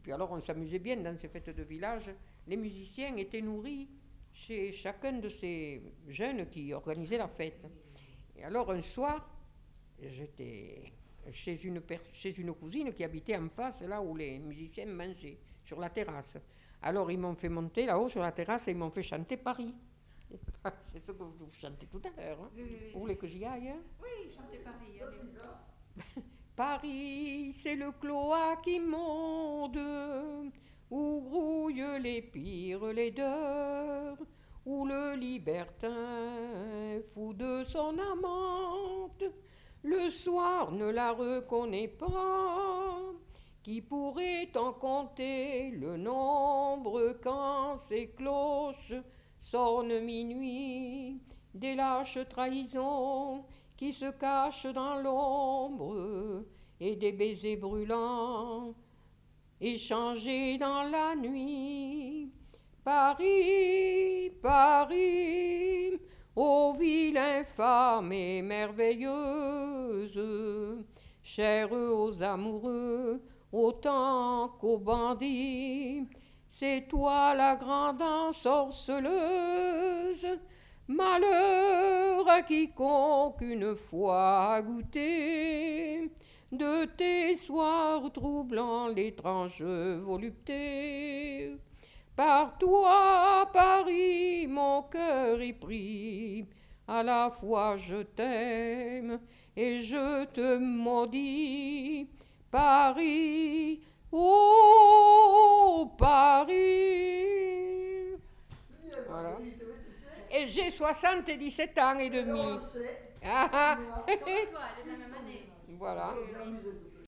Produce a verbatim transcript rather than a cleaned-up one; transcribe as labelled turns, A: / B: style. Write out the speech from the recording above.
A: puis alors on s'amusait bien dans ces fêtes de village. Les musiciens étaient nourris chez chacun de ces jeunes qui organisaient la fête. Et alors un soir, j'étais chez une, chez une cousine qui habitait en face, là où les musiciens mangeaient, sur la terrasse. Alors ils m'ont fait monter là-haut sur la terrasse et ils m'ont fait chanter Paris. C'est ce que vous chantez tout à l'heure. Hein. Oui, oui, oui. Vous voulez que j'y aille? Hein?
B: Oui, chantez Paris. Allez.
A: Paris, c'est le cloaque immonde où grouillent les pires laideurs, où le libertin, fou de son amante, le soir ne la reconnaît pas, qui pourrait en compter le nombre quand ces cloches sonnent minuit, des lâches trahisons qui se cachent dans l'ombre et des baisers brûlants échangés dans la nuit. Paris, Paris, ô ville infâme et merveilleuse, chère aux amoureux autant qu'aux bandits, c'est toi la grande ensorceleuse. Malheur à quiconque une fois a goûté de tes soirs troublants l'étrange volupté. Par toi, Paris, mon cœur est pris, à la fois je t'aime et je te maudis. Paris, oh Paris. Voilà. Et j'ai soixante-dix-sept ans et demi. Ah, ah.
B: Comme toi, elle est dans la même année.
A: Voilà.
B: Oui, oui.